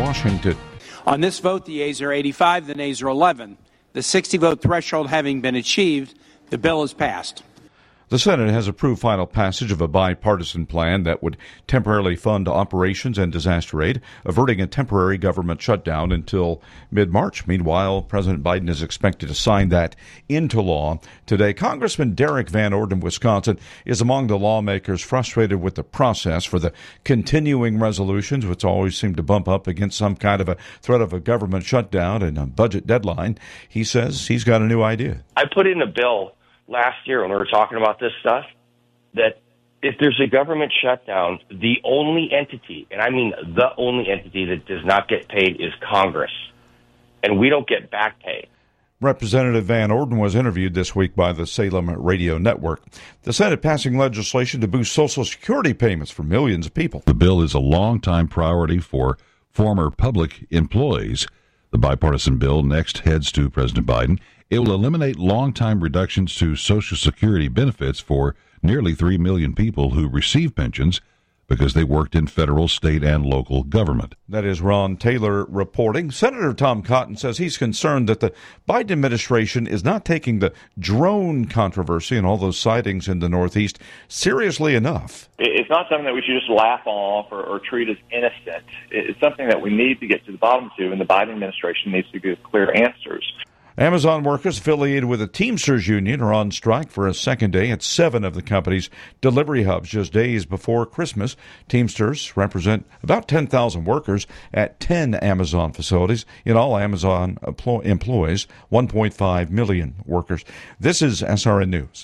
Washington. On this vote, the yeas are 85, the nays are 11. The 60-vote threshold having been achieved, the bill is passed. The Senate has approved final passage of a bipartisan plan that would temporarily fund operations and disaster aid, averting a temporary government shutdown until mid-March. Meanwhile, President Biden is expected to sign that into law today. Congressman Derek Van Orden of Wisconsin is among the lawmakers frustrated with the process for the continuing resolutions, which always seem to bump up against some kind of a threat of a government shutdown and a budget deadline. He says he's got a new idea. I put in a bill last year when we were talking about this stuff, that if there's a government shutdown, the only entity, and I mean the only entity that does not get paid is Congress. And we don't get back pay. Representative Van Orden was interviewed this week by the Salem Radio Network. The Senate passing legislation to boost Social Security payments for millions of people. The bill is a longtime priority for former public employees. The bipartisan bill next heads to President Biden. It will eliminate long-time reductions to Social Security benefits for nearly 3 million people who receive pensions because they worked in federal, state, and local government. That is Ron Taylor reporting. Senator Tom Cotton says he's concerned that the Biden administration is not taking the drone controversy and all those sightings in the Northeast seriously enough. It's not something that we should just laugh off or treat as innocent. It's something that we need to get to the bottom to, and the Biden administration needs to give clear answers. Amazon workers affiliated with the Teamsters Union are on strike for a second day at 7 of the company's delivery hubs just days before Christmas. Teamsters represent about 10,000 workers at 10 Amazon facilities. In all, Amazon employs 1.5 million workers. This is SRN News.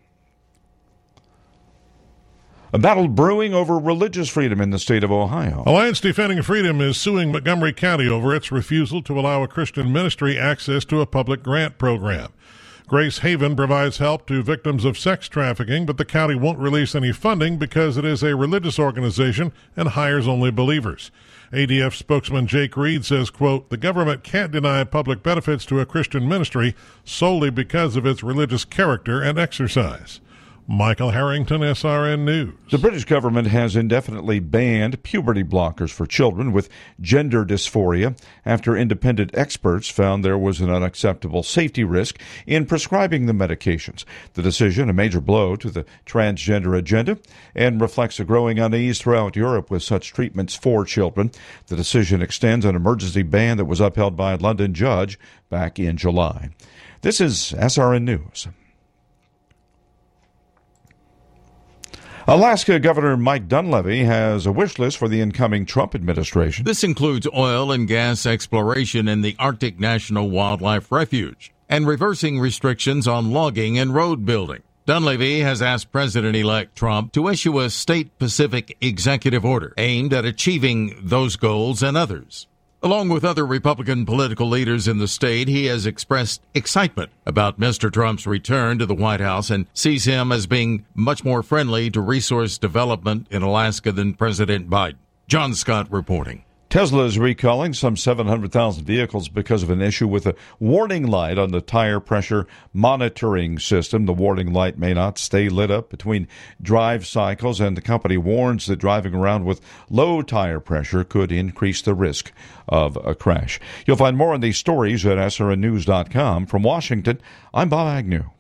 A battle brewing over religious freedom in the state of Ohio. Alliance Defending Freedom is suing Montgomery County over its refusal to allow a Christian ministry access to a public grant program. Grace Haven provides help to victims of sex trafficking, but the county won't release any funding because it is a religious organization and hires only believers. ADF spokesman Jake Reed says, quote, the government can't deny public benefits to a Christian ministry solely because of its religious character and exercise. Michael Harrington, SRN News. The British government has indefinitely banned puberty blockers for children with gender dysphoria after independent experts found there was an unacceptable safety risk in prescribing the medications. The decision, a major blow to the transgender agenda, and reflects a growing unease throughout Europe with such treatments for children. The decision extends an emergency ban that was upheld by a London judge back in July. This is SRN News. Alaska Governor Mike Dunleavy has a wish list for the incoming Trump administration. This includes oil and gas exploration in the Arctic National Wildlife Refuge and reversing restrictions on logging and road building. Dunleavy has asked President-elect Trump to issue a state-specific executive order aimed at achieving those goals and others. Along with other Republican political leaders in the state, he has expressed excitement about Mr. Trump's return to the White House and sees him as being much more friendly to resource development in Alaska than President Biden. John Scott reporting. Tesla is recalling some 700,000 vehicles because of an issue with a warning light on the tire pressure monitoring system. The warning light may not stay lit up between drive cycles, and the company warns that driving around with low tire pressure could increase the risk of a crash. You'll find more on these stories at srnnews.com. From Washington, I'm Bob Agnew.